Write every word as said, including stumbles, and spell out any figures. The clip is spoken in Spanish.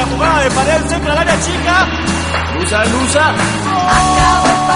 jugada de pared cerca del área chica. Lusa, Lusa. Acabó.